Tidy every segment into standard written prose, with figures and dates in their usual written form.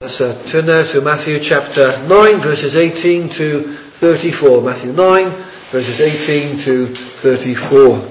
Let's turn now to Matthew chapter 9, verses 18 to 34. Matthew 9, verses 18 to 34.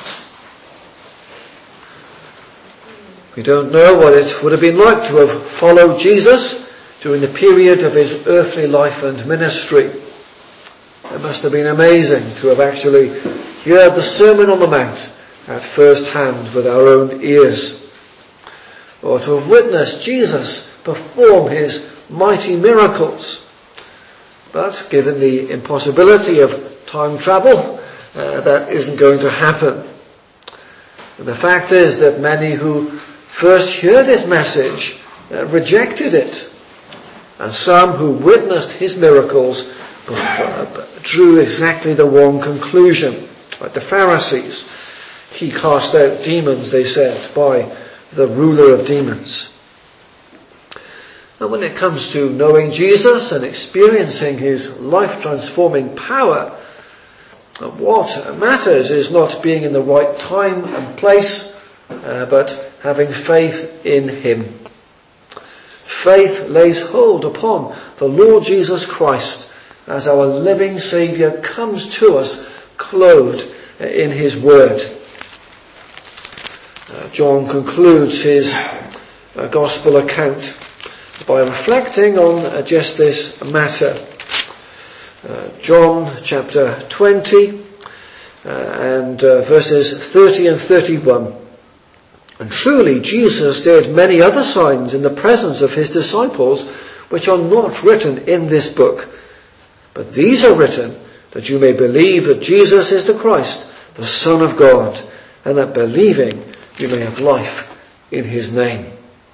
We don't know what it would have been like to have followed Jesus during the period of his earthly life and ministry. It must have been amazing to have actually heard the Sermon on the Mount at first hand with our own ears, or to have witnessed Jesus perform his mighty miracles. But given the impossibility of time travel, that isn't going to happen. And the fact is that many who first heard his message rejected it, and some who witnessed his miracles drew exactly the wrong conclusion, like the Pharisees. He cast out demons, they said, by the ruler of demons. And when it comes to knowing Jesus and experiencing his life-transforming power, what matters is not being in the right time and place, but having faith in him. Faith lays hold upon the Lord Jesus Christ as our living Saviour comes to us clothed in his word. John concludes his gospel account by reflecting on just this matter. John chapter 20 and verses 30 and 31. And truly Jesus did many other signs in the presence of his disciples, which are not written in this book. But these are written that you may believe that Jesus is the Christ, the Son of God, and that believing you may have life in his name.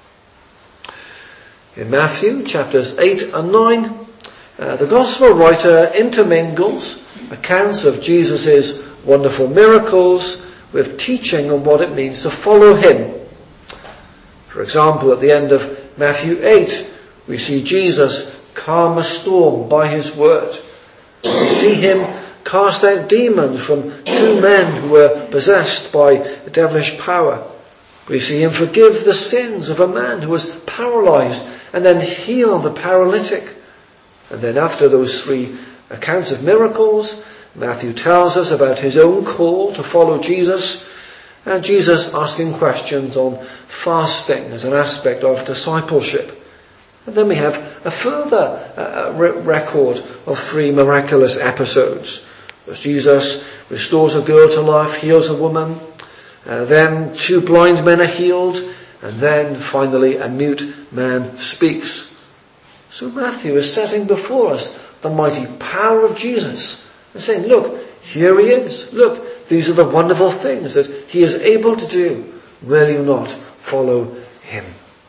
In Matthew chapters 8 and 9, the Gospel writer intermingles accounts of Jesus' wonderful miracles with teaching on what it means to follow him. For example, at the end of Matthew 8, we see Jesus calm a storm by his word. We see him cast out demons from two men who were possessed by devilish power. We see him forgive the sins of a man who was paralyzed and then heal the paralytic. And then after those three accounts of miracles, Matthew tells us about his own call to follow Jesus, and Jesus asking questions on fasting as an aspect of discipleship. And then we have a further record of three miraculous episodes. As Jesus restores a girl to life, heals a woman, then two blind men are healed, and then finally a mute man speaks. So Matthew is setting before us the mighty power of Jesus and saying, look, here he is. Look, these are the wonderful things that he is able to do. Will you not follow him?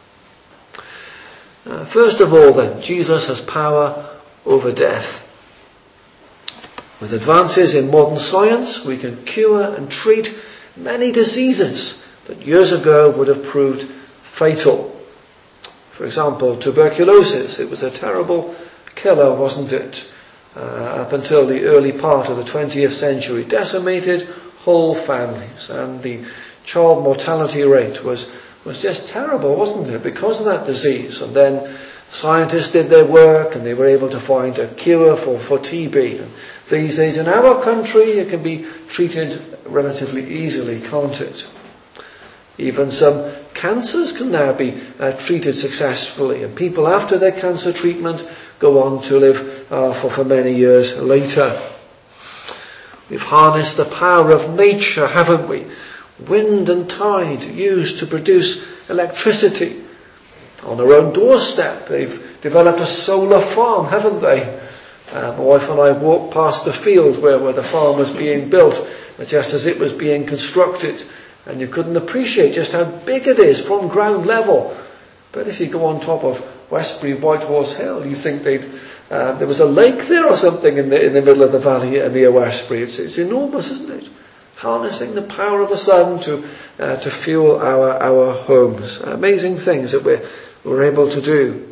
First of all then, Jesus has power over death. With advances in modern science, we can cure and treat many diseases that years ago would have proved fatal. For example, tuberculosis. It was a terrible killer, wasn't it? Up until the early part of the 20th century, decimated whole families, and the child mortality rate was just terrible, wasn't it, because of that disease. And then scientists did their work and they were able to find a cure for TB. And these days in our country it can be treated relatively easily, can't it? Even some cancers can now be treated successfully, and people after their cancer treatment go on to live for many years later. We've harnessed the power of nature, haven't we? Wind and tide used to produce electricity. On their own doorstep, they've developed a solar farm, haven't they? My wife and I walked past the field where the farm was being built, just as it was being constructed. And you couldn't appreciate just how big it is from ground level. But if you go on top of Westbury Whitehorse Hill, you think there was a lake there or something in the middle of the valley near Westbury. It's enormous, isn't it? Harnessing the power of the sun to fuel our homes. Amazing things that we're able to do.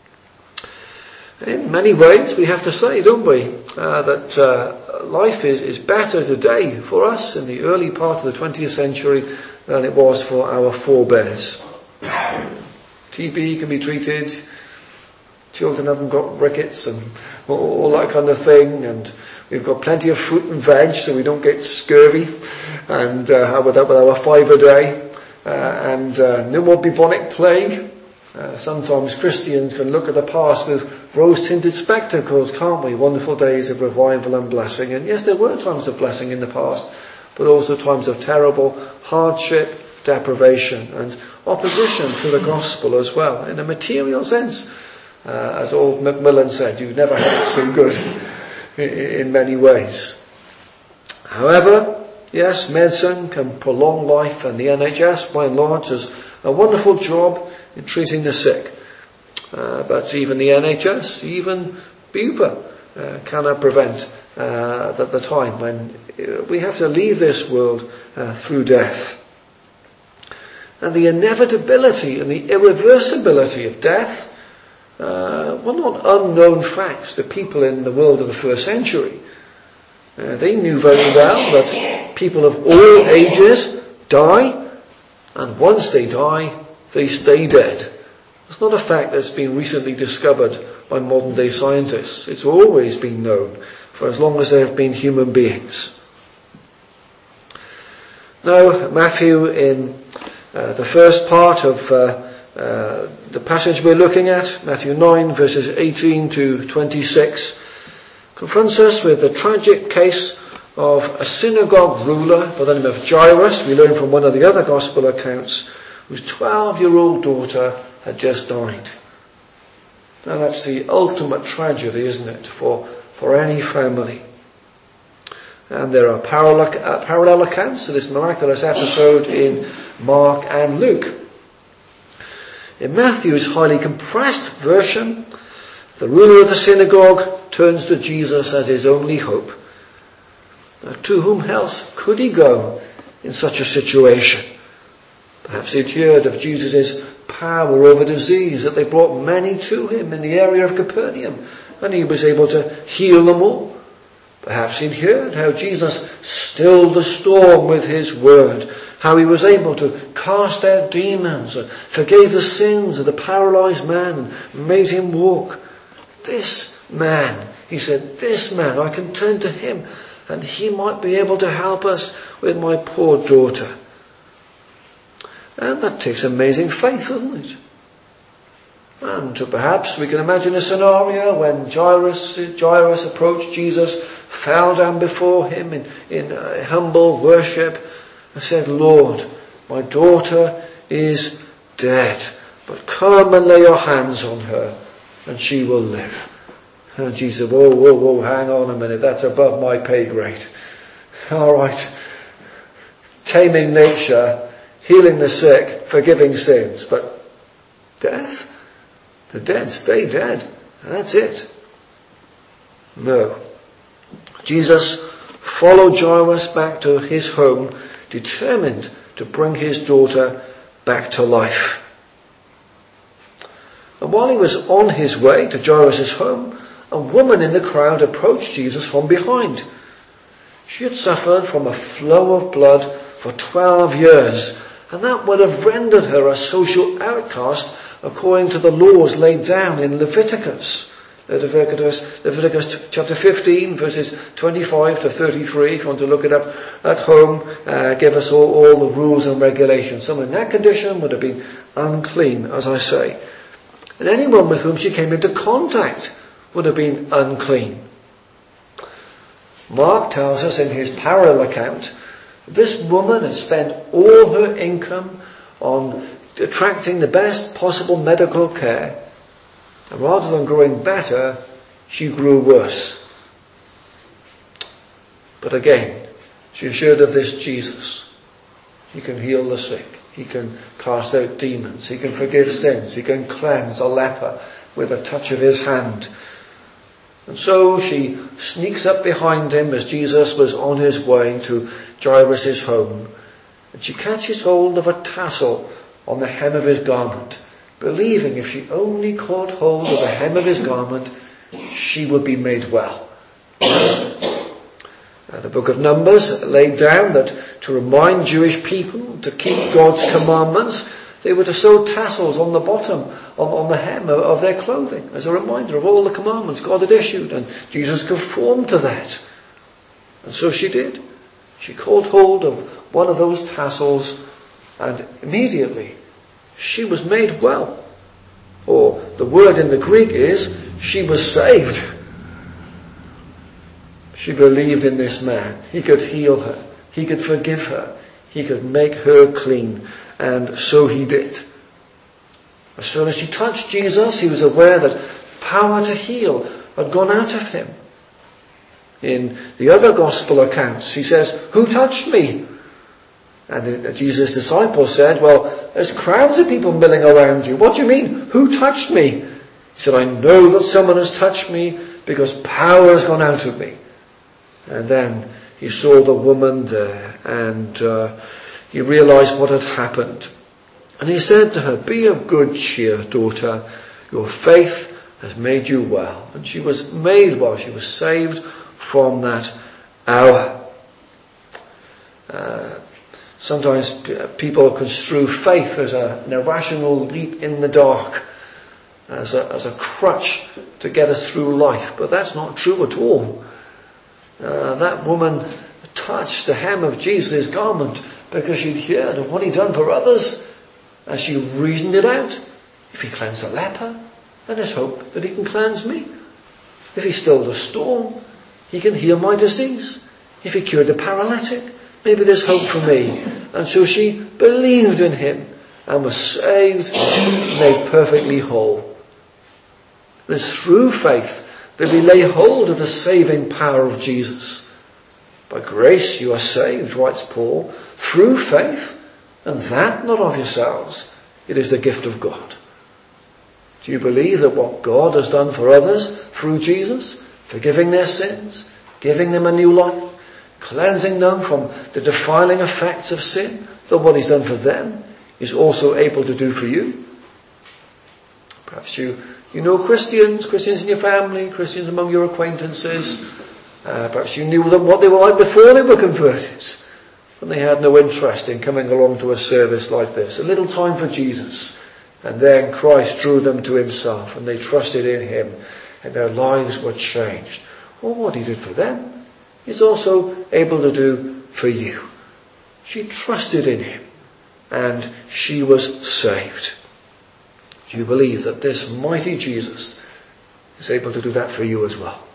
In many ways, we have to say, don't we, that life is better today for us in the early part of the 20th century than it was for our forebears. TB can be treated, children haven't got rickets and all that kind of thing, and we've got plenty of fruit and veg so we don't get scurvy, and with our 5 a day, and no more bubonic plague. Sometimes Christians can look at the past with rose-tinted spectacles, can't we? Wonderful days of revival and blessing. And yes, there were times of blessing in the past, but also times of terrible hardship, deprivation, and opposition to the gospel as well, in a material sense. As old Macmillan said, you've never had it so good in many ways. However, yes, medicine can prolong life, and the NHS, by and large, does a wonderful job in treating the sick. But even the NHS, even Bupa, cannot prevent the time when we have to leave this world through death. And the inevitability and the irreversibility of death were not unknown facts to people in the world of the first century. They knew very well that people of all ages die, and once they die, they stay dead. It's not a fact that's been recently discovered by modern day scientists. It's always been known for as long as there have been human beings. Now, Matthew, in the first part of the passage we're looking at, Matthew 9 verses 18 to 26, confronts us with the tragic case of a synagogue ruler by the name of Jairus. We learn from one of the other gospel accounts, whose 12-year-old daughter had just died. Now that's the ultimate tragedy, isn't it, for any family. And there are parallel accounts of this miraculous episode in Mark and Luke. In Matthew's highly compressed version, the ruler of the synagogue turns to Jesus as his only hope. Now, to whom else could he go in such a situation? Perhaps he'd heard of Jesus' power over disease, that they brought many to him in the area of Capernaum, and he was able to heal them all. Perhaps he'd heard how Jesus stilled the storm with his word, how he was able to cast out demons and forgave the sins of the paralyzed man and made him walk. This man, he said, this man, I can turn to him and he might be able to help us with my poor daughter. And that takes amazing faith, doesn't it? And perhaps we can imagine a scenario when Jairus approached Jesus, fell down before him in humble worship, and said, Lord, my daughter is dead, but come and lay your hands on her, and she will live. And Jesus said, whoa, hang on a minute, that's above my pay grade. All right, taming nature, healing the sick, forgiving sins, but death? The dead stay dead, and that's it. No. Jesus followed Jairus back to his home, determined to bring his daughter back to life. And while he was on his way to Jairus' home, a woman in the crowd approached Jesus from behind. She had suffered from a flow of blood for 12 years, and that would have rendered her a social outcast according to the laws laid down in Leviticus chapter 15, verses 25 to 33. If you want to look it up at home, give us all the rules and regulations. Someone in that condition would have been unclean, as I say. And anyone with whom she came into contact would have been unclean. Mark tells us in his parallel account, this woman had spent all her income on attracting the best possible medical care, and rather than growing better, she grew worse. But again, she assured of this Jesus. He can heal the sick. He can cast out demons. He can forgive sins. He can cleanse a leper with a touch of his hand. And so she sneaks up behind him as Jesus was on his way to Jairus' home, and she catches hold of a tassel on the hem of his garment, believing if she only caught hold of the hem of his garment, she would be made well. The book of Numbers laid down that to remind Jewish people to keep God's commandments, They were to sew tassels on the bottom, on the hem of their clothing, as a reminder of all the commandments God had issued, and Jesus conformed to that. And so she did. She caught hold of one of those tassels, and immediately she was made well. Or the word in the Greek is, she was saved. She believed in this man. He could heal her. He could forgive her. He could make her clean. And so he did. As soon as she touched Jesus, he was aware that power to heal had gone out of him. In the other gospel accounts, he says, "Who touched me?" And Jesus' disciples said, "Well, there's crowds of people milling around you. What do you mean? Who touched me?" He said, "I know that someone has touched me because power has gone out of me." And then he saw the woman there, and he realized what had happened. And he said to her, "Be of good cheer, daughter. Your faith has made you well." And she was made well. She was saved from that hour. Sometimes people construe faith as an irrational leap in the dark, as a crutch to get us through life. But that's not true at all. That woman touched the hem of Jesus' garment because she'd heard of what he'd done for others, and she reasoned it out. If he cleansed a leper, then there's hope that he can cleanse me. If he stilled a storm, he can heal my disease. If he cured the paralytic, maybe there's hope for me. And so she believed in him and was saved, made perfectly whole. It is through faith that we lay hold of the saving power of Jesus. By grace you are saved, writes Paul, through faith, and that not of yourselves. It is the gift of God. Do you believe that what God has done for others through Jesus, forgiving their sins, giving them a new life, cleansing them from the defiling effects of sin, that what he's done for them is also able to do for you? Perhaps you know Christians in your family, Christians among your acquaintances. Perhaps you knew them what they were like before they were converted, and they had no interest in coming along to a service like this. A little time for Jesus, and then Christ drew them to himself, and they trusted in him, and their lives were changed. Well, what he did for them, he's also able to do for you. She trusted in him, and she was saved. Do you believe that this mighty Jesus is able to do that for you as well?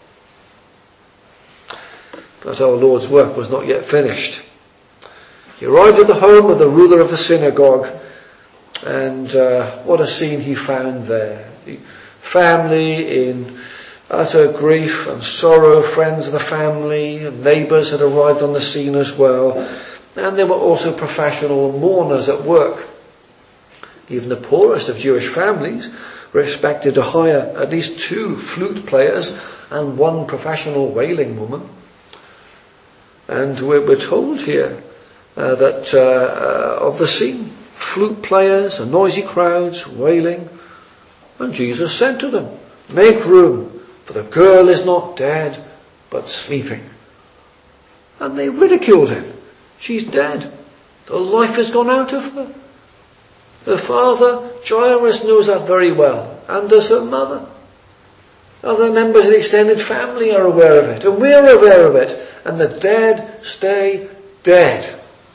But our Lord's work was not yet finished. He arrived at the home of the ruler of the synagogue, and what a scene he found there. The family in utter grief and sorrow, friends of the family and neighbours had arrived on the scene as well, and there were also professional mourners at work. Even the poorest of Jewish families were expected to hire at least 2 flute players and 1 professional wailing woman. And we're told here that of the scene, flute players and noisy crowds wailing. And Jesus said to them, "Make room, for the girl is not dead, but sleeping." And they ridiculed him. She's dead. The life has gone out of her. Her father, Jairus, knows that very well, and does her mother. Other members of the extended family are aware of it, and we're aware of it, and the dead stay dead.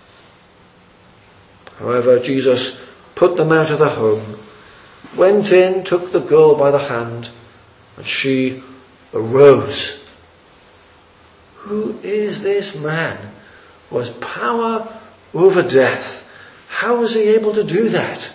However, Jesus put them out of the home, went in, took the girl by the hand, and she arose. Who is this man who has power over death? How was he able to do that?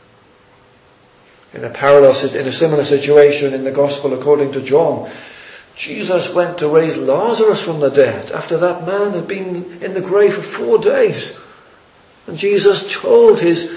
In a similar situation in the Gospel according to John, Jesus went to raise Lazarus from the dead after that man had been in the grave for 4 days. And Jesus told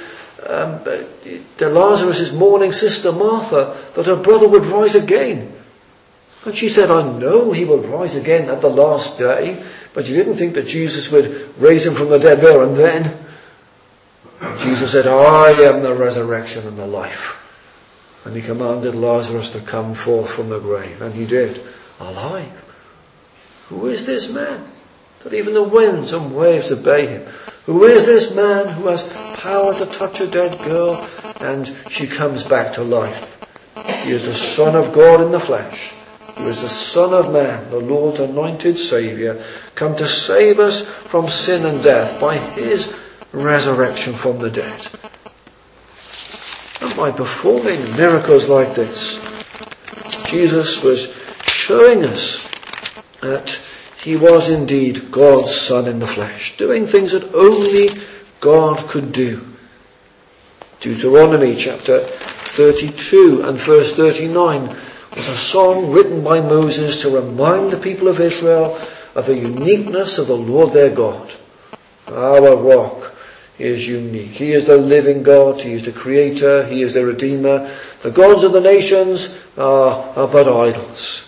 Lazarus' mourning sister Martha that her brother would rise again. And she said, "I know he will rise again at the last day." But you didn't think that Jesus would raise him from the dead there and then. Jesus said, "I am the resurrection and the life." And he commanded Lazarus to come forth from the grave. And he did, alive. Who is this man that even the winds and waves obey him. Who is this man who has power to touch a dead girl and she comes back to life? He is the Son of God in the flesh. He is the Son of Man, the Lord's anointed Saviour, come to save us from sin and death by his resurrection from the dead. And by performing miracles like this, Jesus was showing us that he was indeed God's Son in the flesh, doing things that only God could do. Deuteronomy chapter 32 and verse 39 was a song written by Moses to remind the people of Israel of the uniqueness of the Lord their God. Our rock is unique. He is the living God. He is the creator. He is the redeemer. The gods of the nations are but idols.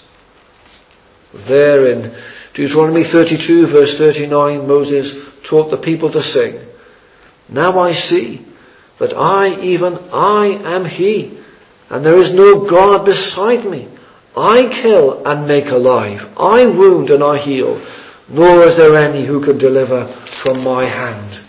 There in Deuteronomy 32 verse 39, Moses taught the people to sing, "Now I see that even I am he, and there is no God beside me. I kill and make alive. I wound and I heal. Nor is there any who can deliver from my hand."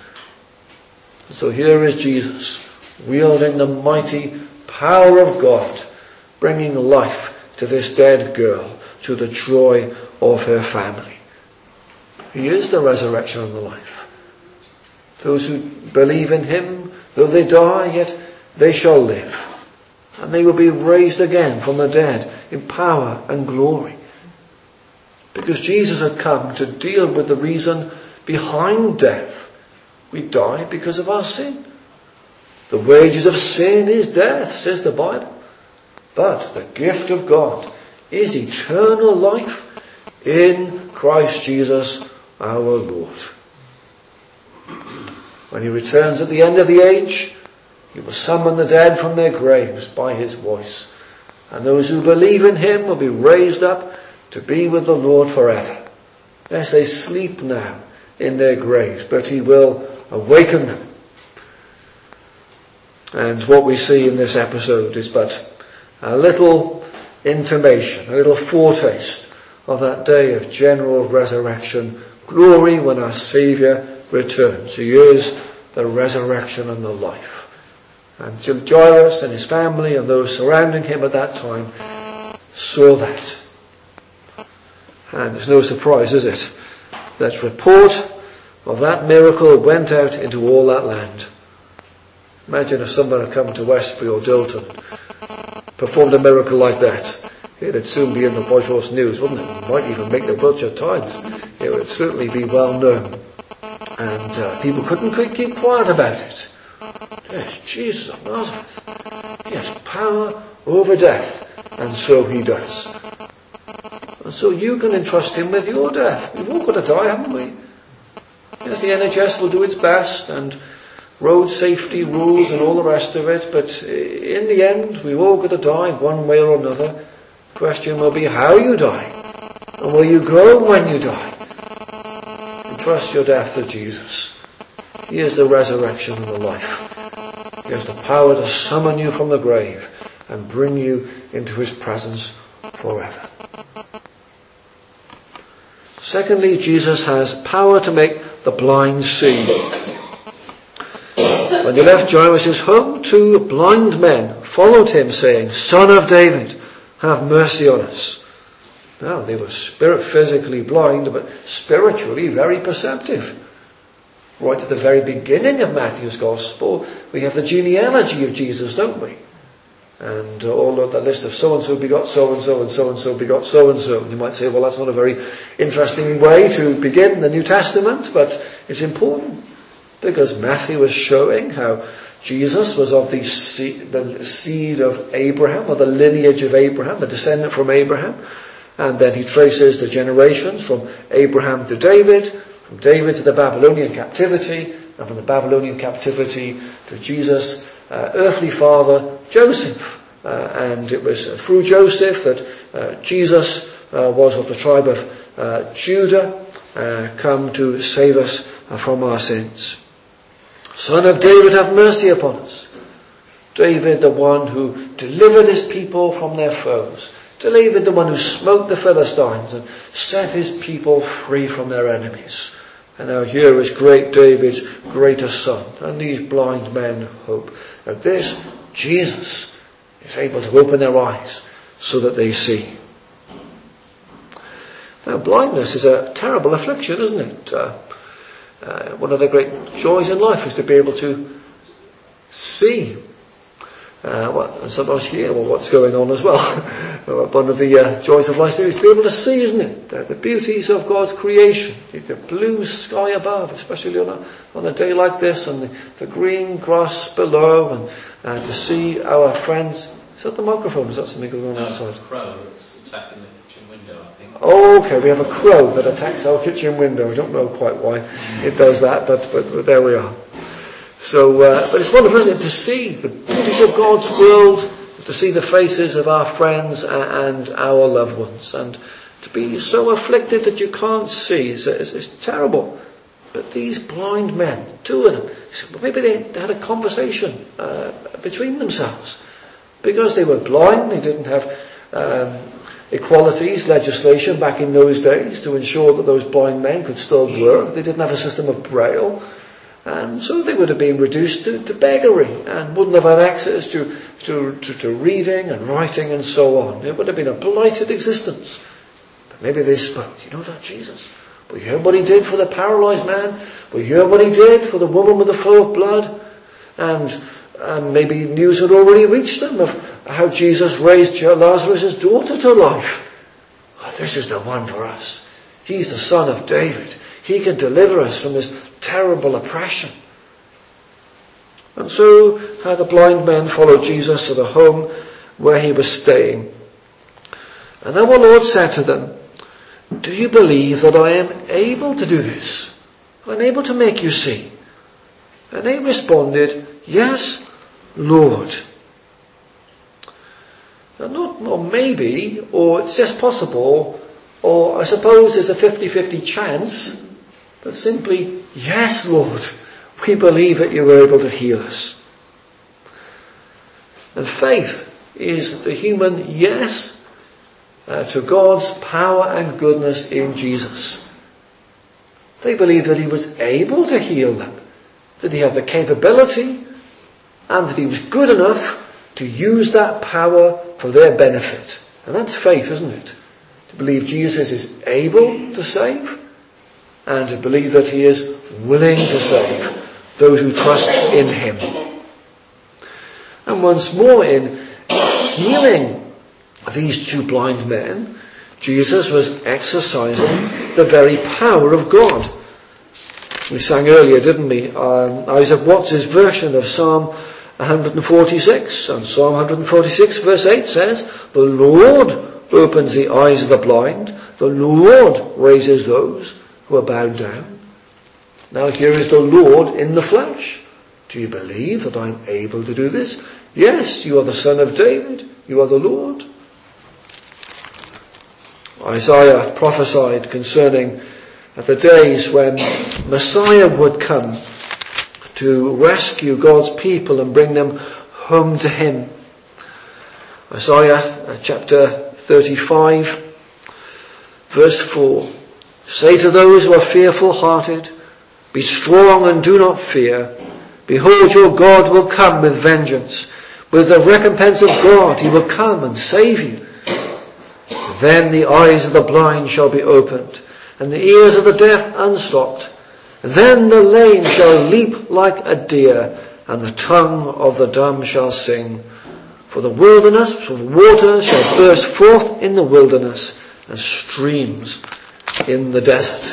So here is Jesus, wielding the mighty power of God, bringing life to this dead girl, to the joy of her family. He is the resurrection and the life. Those who believe in him, though they die, yet they shall live. And they will be raised again from the dead in power and glory. Because Jesus had come to deal with the reason behind death. We die because of our sin. The wages of sin is death, says the Bible. But the gift of God is eternal life in Christ Jesus our Lord. When he returns at the end of the age, he will summon the dead from their graves by his voice. And those who believe in him will be raised up to be with the Lord forever. Yes, they sleep now in their graves, but he will awaken them. And what we see in this episode is but a little intimation, a little foretaste of that day of general resurrection, glory when our Saviour returns. He is the resurrection and the life. And Jairus and his family and those surrounding him at that time saw that. And it's no surprise, is it, that report of that miracle went out into all that land. Imagine if someone had come to Westbury or Dilton, performed a miracle like that. It'd soon be in the Whitehorse News, wouldn't it? It might even make the Wiltshire Times. It would certainly be well known. And people couldn't keep quiet about it. Yes, Jesus of Nazareth. He has power over death. And so he does. And so you can entrust him with your death. We've all got to die, haven't we? Yes, the NHS will do its best, and road safety rules and all the rest of it, but in the end, we've all got to die one way or another. The question will be how you die, and will you go when you die? Entrust your death to Jesus. He is the resurrection and the life. He has the power to summon you from the grave and bring you into his presence forever. Secondly, Jesus has power to make the blind see. When he left Jairus' home, 2 blind men followed him, saying, "Son of David, have mercy on us." Now, they were physically blind, but spiritually very perceptive. Right at the very beginning of Matthew's Gospel, we have the genealogy of Jesus, don't we? And all of the list of so-and-so begot so-and-so, and so-and-so begot so-and-so. And you might say, well, that's not a very interesting way to begin the New Testament, but it's important. Because Matthew is showing how Jesus was of the seed of Abraham, or the lineage of Abraham, a descendant from Abraham. And then he traces the generations from Abraham to David, from David to the Babylonian captivity, and from the Babylonian captivity to Jesus' earthly father, Joseph. And it was through Joseph that Jesus was of the tribe of Judah, come to save us from our sins. Son of David, have mercy upon us. David, the one who delivered his people from their foes. David, the one who smote the Philistines and set his people free from their enemies. And now here is great David's greater son. And these blind men hope that this Jesus is able to open their eyes so that they see. Now, blindness is a terrible affliction, isn't it? One of the great joys in life is to be able to see. And sometimes hear what's going on as well. One of the joys of life is to be able to see, isn't it? The beauties of God's creation, the blue sky above, especially on a day like this, and the green grass below, and to see our friends. Is that the microphone? Is that something going on outside? It's a crow that's attacking the kitchen window, I think. Oh, okay. We have a crow that attacks our kitchen window. I don't know quite why it does that, but there we are. So, but it's wonderful, isn't it, to see the beauties of God's world, to see the faces of our friends and our loved ones, and to be so afflicted that you can't see. It's terrible. But these blind men, two of them, maybe they had a conversation between themselves. Because they were blind, they didn't have equalities legislation back in those days to ensure that those blind men could still work. They didn't have a system of braille. And so they would have been reduced to beggary and wouldn't have had access to reading and writing and so on. It would have been a blighted existence. But maybe they spoke. You know that Jesus? We heard what he did for the paralyzed man. We heard what he did for the woman with the flow of blood. And maybe news had already reached them of how Jesus raised Lazarus' daughter to life. Oh, this is the one for us. He's the son of David. He can deliver us from this terrible oppression. And so the blind men followed Jesus to the home where he was staying. And our Lord said to them, "Do you believe that I am able to do this? I'm able to make you see?" And they responded, "Yes, Lord." Now, not or maybe, or it's just possible, or I suppose there's a 50-50 chance, but simply, "Yes, Lord, we believe that you are able to heal us." And faith is the human yes to God's power and goodness in Jesus. They believed that he was able to heal them, that he had the capability, and that he was good enough to use that power for their benefit. And that's faith, isn't it? To believe Jesus is able to save, and to believe that he is willing to save those who trust in him. And once more, in healing these two blind men, Jesus was exercising the very power of God. We sang earlier, didn't we? Isaac Watts' version of Psalm 146. And Psalm 146 verse 8 says, "The Lord opens the eyes of the blind. The Lord raises those who are bowed down." Now here is the Lord in the flesh. Do you believe that I'm able to do this? Yes, you are the Son of David. You are the Lord. Isaiah prophesied concerning the days when Messiah would come to rescue God's people and bring them home to him. Isaiah chapter 35 verse 4. "Say to those who are fearful-hearted, be strong and do not fear. Behold, your God will come with vengeance. With the recompense of God, he will come and save you. Then the eyes of the blind shall be opened, and the ears of the deaf unstopped. Then the lame shall leap like a deer, and the tongue of the dumb shall sing. For the wilderness of waters shall burst forth in the wilderness, and streams in the desert."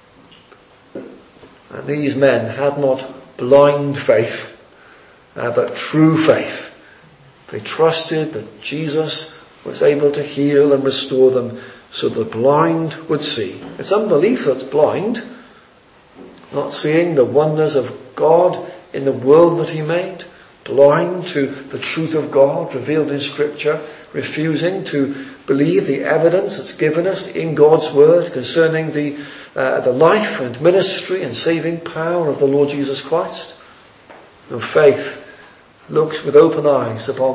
And these men had not blind faith, but true faith. They trusted that Jesus was able to heal and restore them so the blind would see. It's unbelief that's blind, not seeing the wonders of God in the world that he made, blind to the truth of God revealed in Scripture, refusing to believe the evidence that's given us in God's Word concerning the life and ministry and saving power of the Lord Jesus Christ. No, faith looks with open eyes upon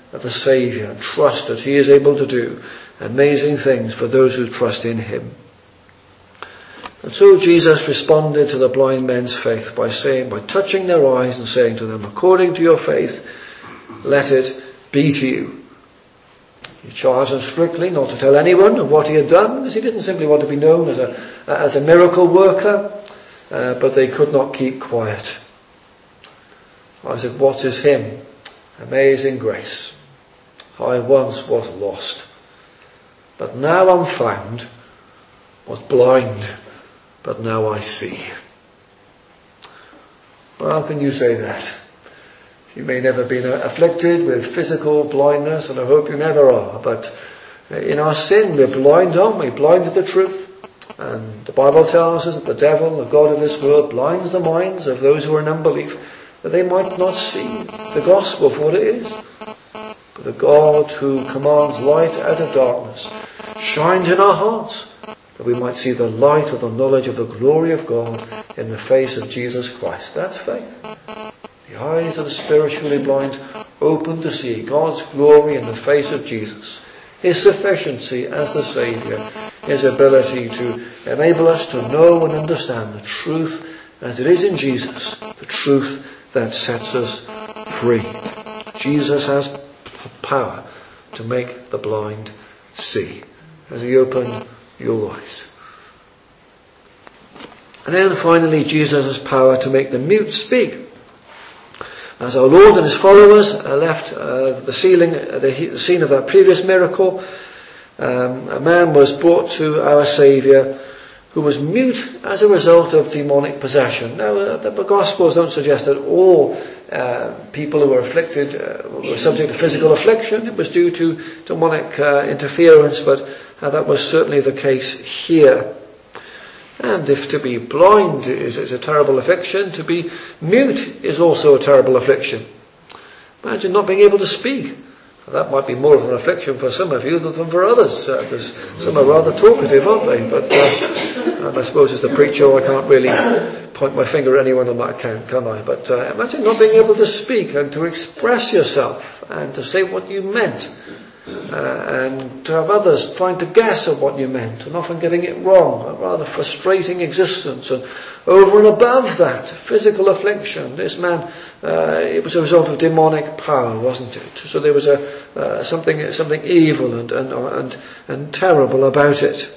of the Saviour and trust that he is able to do amazing things for those who trust in him. And so Jesus responded to the blind men's faith by touching their eyes and saying to them, according to your faith, let it be to you. He charged them strictly not to tell anyone of what he had done, because he didn't simply want to be known as a miracle worker, but they could not keep quiet. I said, what is hymn? Amazing grace. I once was lost, but now I'm found, was blind, but now I see. Well, how can you say that? You may never have been afflicted with physical blindness, and I hope you never are, but in our sin we're blind, aren't we? Blind to the truth. And the Bible tells us that the devil, the god of this world, blinds the minds of those who are in unbelief, that they might not see the gospel for what it is. But the God who commands light out of darkness shines in our hearts, that we might see the light of the knowledge of the glory of God in the face of Jesus Christ. That's faith. The eyes of the spiritually blind open to see God's glory in the face of Jesus, his sufficiency as the Saviour, his ability to enable us to know and understand the truth as it is in Jesus, the truth that sets us free. Jesus has power to make the blind see. As he opened your eyes. And then finally, Jesus has power to make the mute speak. As our Lord and his followers left the scene of that previous miracle, a man was brought to our Saviour who was mute as a result of demonic possession. Now, the Gospels don't suggest that all people who were afflicted were subject to physical affliction. It was due to demonic interference, but that was certainly the case here. And if to be blind is a terrible affliction, to be mute is also a terrible affliction. Imagine not being able to speak. That might be more of an affliction for some of you than for others, because some are rather talkative, aren't they? But and I suppose as the preacher I can't really point my finger at anyone on that account, can I? But imagine not being able to speak and to express yourself and to say what you meant, and to have others trying to guess at what you meant and often getting it wrong. A rather frustrating existence. And over and above that, physical affliction. This man, it was a result of demonic power, wasn't it? So there was something evil and terrible about it.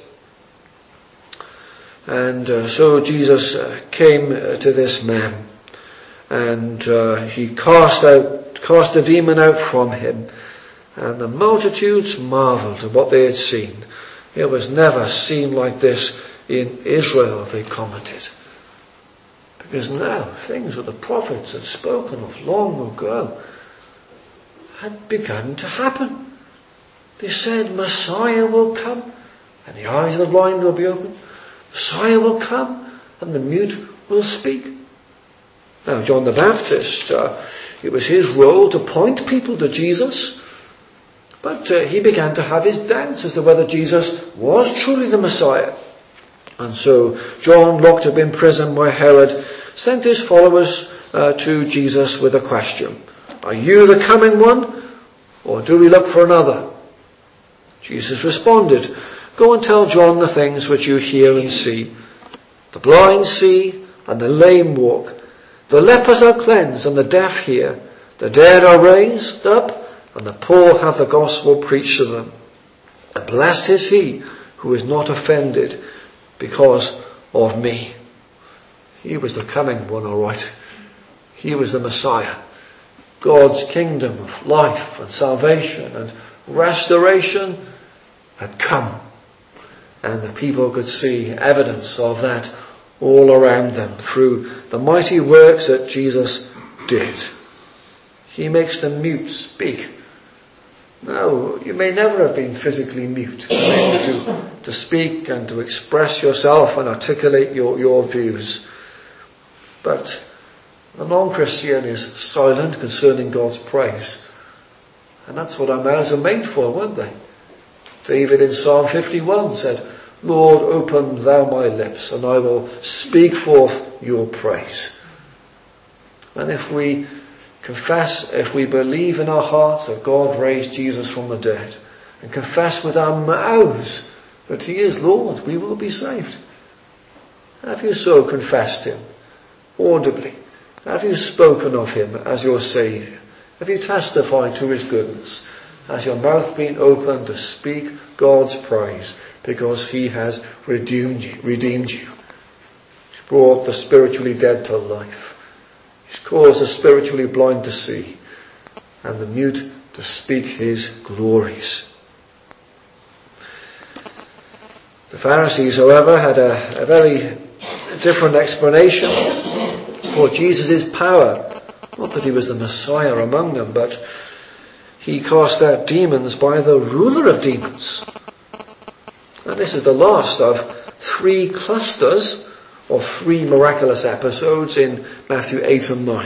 And so Jesus came to this man, and he cast the demon out from him. And the multitudes marvelled at what they had seen. It was never seen like this in Israel, they commented. Because now things that the prophets had spoken of long ago had begun to happen. They said Messiah will come, and the eyes of the blind will be opened. Messiah will come, and the mute will speak. Now John the Baptist, it was his role to point people to Jesus. But he began to have his doubts as to whether Jesus was truly the Messiah. And so John, locked up in prison by Herod, sent his followers to Jesus with a question. Are you the coming one, or do we look for another? Jesus responded, go and tell John the things which you hear and see. The blind see, and the lame walk. The lepers are cleansed, and the deaf hear. The dead are raised up, and the poor have the gospel preached to them. And blessed is he who is not offended because of me. He was the coming one, all right. He was the Messiah. God's kingdom of life and salvation and restoration had come. And the people could see evidence of that all around them through the mighty works that Jesus did. He makes the mute speak. Now, you may never have been physically mute, able to speak and to express yourself and articulate your views. But a non-Christian is silent concerning God's praise. And that's what our mouths were made for, weren't they? David in Psalm 51 said, Lord, open thou my lips, and I will speak forth your praise. And if we confess if we believe in our hearts that God raised Jesus from the dead, and confess with our mouths that he is Lord, we will be saved. Have you so confessed him audibly? Have you spoken of him as your Saviour? Have you testified to his goodness? Has your mouth been open to speak God's praise because he has redeemed you? He's brought the spiritually dead to life. He's caused the spiritually blind to see and the mute to speak his glories. The Pharisees, however, had a very different explanation for Jesus' power. Not that he was the Messiah among them, but he cast out demons by the ruler of demons. And this is the last of 3 clusters of 3 miraculous episodes in Matthew 8 and 9.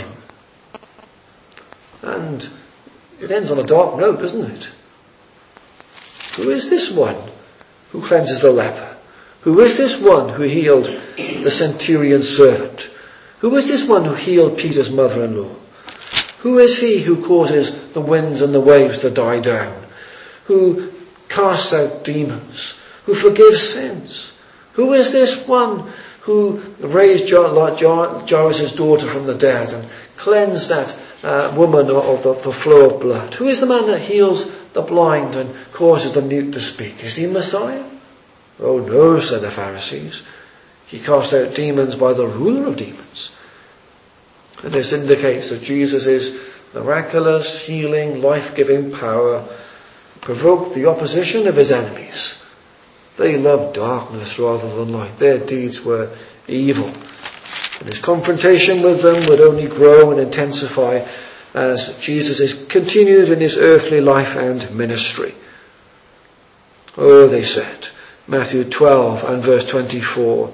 And it ends on a dark note, doesn't it? Who is this one who cleanses the leper? Who is this one who healed the centurion's servant? Who is this one who healed Peter's mother-in-law? Who is he who causes the winds and the waves to die down? Who casts out demons? Who forgives sins? Who is this one who raised Jairus' daughter from the dead and cleansed that woman of the flow of blood? Who is the man that heals the blind and causes the mute to speak? Is he Messiah? Oh no, said the Pharisees. He cast out demons by the ruler of demons. And this indicates that Jesus' miraculous, healing, life-giving power provoked the opposition of his enemies. They loved darkness rather than light. Their deeds were evil. And his confrontation with them would only grow and intensify as Jesus is continued in his earthly life and ministry. Oh, they said, Matthew 12 and verse 24,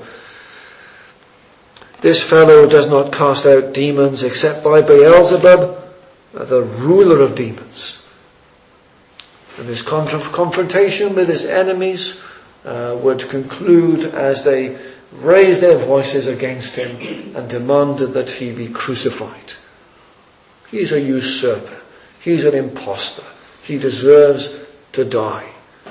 this fellow does not cast out demons except by Beelzebub, the ruler of demons. And this confrontation with his enemies would conclude as they raised their voices against him and demanded that he be crucified. He's a usurper. He's an impostor. He deserves to die.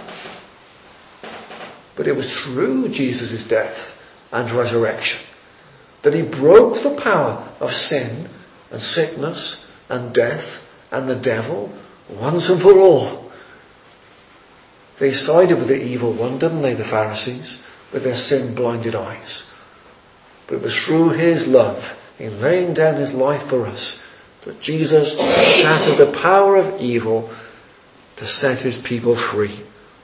But it was through Jesus' death and resurrection that he broke the power of sin and sickness and death and the devil once and for all. They sided with the evil one, didn't they, the Pharisees, with their sin-blinded eyes. But it was through his love in laying down his life for us that Jesus shattered the power of evil to set his people free.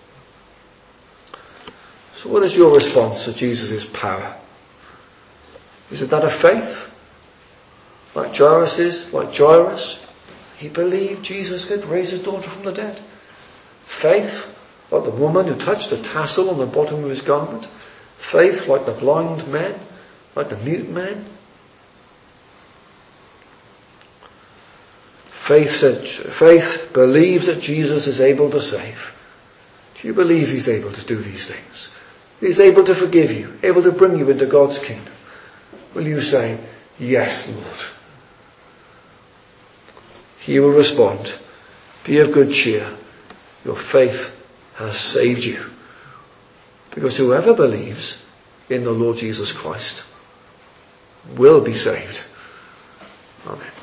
So what is your response to Jesus' power? Is it that of faith? Like Jairus? He believed Jesus could raise his daughter from the dead. Faith, like the woman who touched a tassel on the bottom of his garment. Faith, like the blind men, like the mute men. Faith believes that Jesus is able to save. Do you believe he's able to do these things? He's able to forgive you, able to bring you into God's kingdom. Will you say, yes, Lord? He will respond, be of good cheer. Your faith has saved you. Because whoever believes in the Lord Jesus Christ will be saved. Amen.